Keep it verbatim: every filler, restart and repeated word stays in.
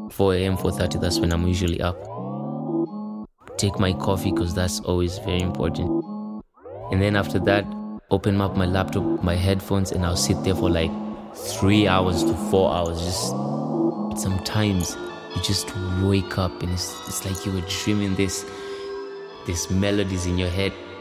four a.m., four thirty, that's when I'm usually up. Take my coffee because that's always very important. And then after that, open up my laptop, my headphones, and I'll sit there for like three hours to four hours. Just sometimes you just wake up and it's, it's like you were dreaming this, these melodies in your head.